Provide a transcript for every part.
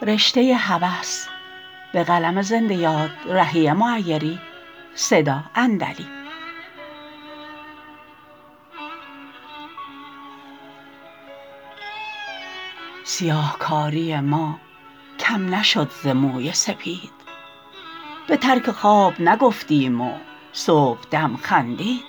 سیاهکاری ما کم نشد ز موی سپید به ترک خواب نگفتیم و صبحدم خندید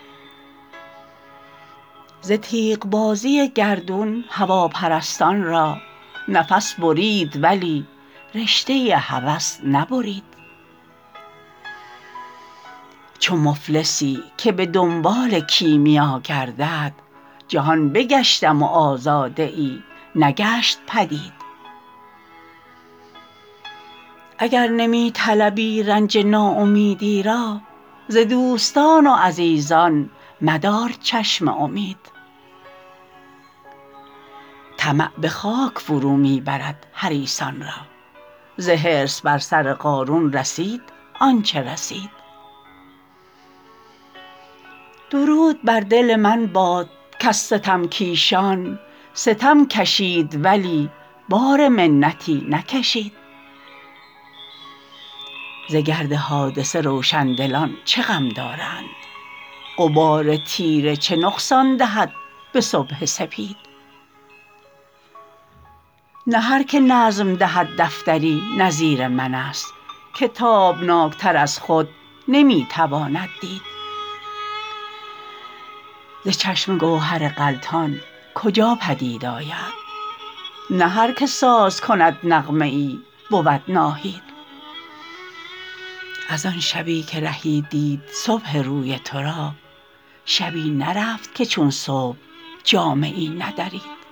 ز تیغ بازی گردون هواپرستان را نفس برید ولی رشته هوس نبرید چو مفلسی که به دنبال کیمیا گردد جهان بگشتم و آزاده ای نگشت پدید اگر نمی طلبی رنج ناامیدی را ز دوستان و عزیزان مدار چشم امید طمع به خاک فرو می برد حریصان را ز حرص بر سر قارون رسید آنچه رسید درود بر دل من باد کز ستمکیشان ستم کشید ولی بار منتی نکشید ز گرد حادثه روشندلان چه غم دارند غبار تیره چه نقصان دهد به صبح سپید نه هر که نظم دهد دفتری نظیر من است که تابناک تر از خود نمی تواند دید ز چشم گوهر غلطان کجا پدید آید نه هر که ساز کند نغمه ای بود ناهید از آن شبی که رهی دید صبح روی ترا شبی نرفت که چون صبح جامه ای ندرید